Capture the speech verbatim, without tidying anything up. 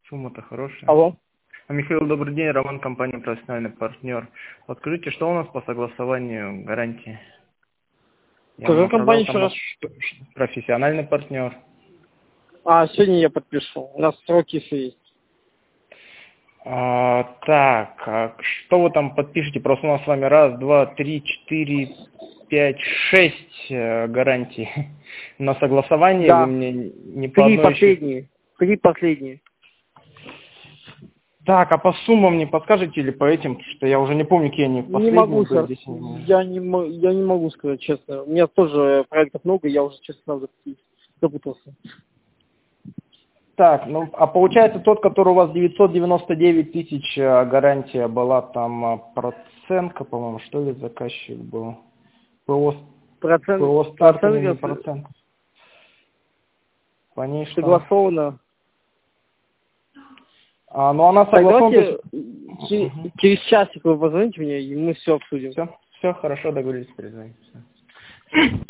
Сумма-то хорошая. Алло. Михаил, добрый день. Роман, компания «Профессиональный партнер». Вот скажите, что у нас по согласованию гарантии? Я вам Какая отправлял компания там еще раз? профессиональный партнер. А, сегодня я подписывал. У нас сроки еще есть. А, так, а что вы там подпишете? Просто у нас с вами раз, два, три, четыре, пять, шесть э, гарантий на согласование. Вы Да. мне не по Три одной еще... последние. Три последние. Так, а по суммам не подскажете или по этим? Потому что я уже не помню, какие они Не последние могу, были. сэр. Здесь они были. Я не, мо- я не могу сказать честно. У меня тоже проектов много, я уже, честно, запу- запутался. Так, ну, а получается тот, который у вас девятьсот девяносто девять тысяч, а гарантия была там а, процентка, по-моему, что ли, заказчик был? ПО, Процент, ПО стартами не процент процент. По ней что? согласовано. А, ну, она Так, согласована, то давайте есть... че- Угу. через часик вы позвоните мне, и мы все обсудим. Все, все, хорошо, договорились, перезвоните.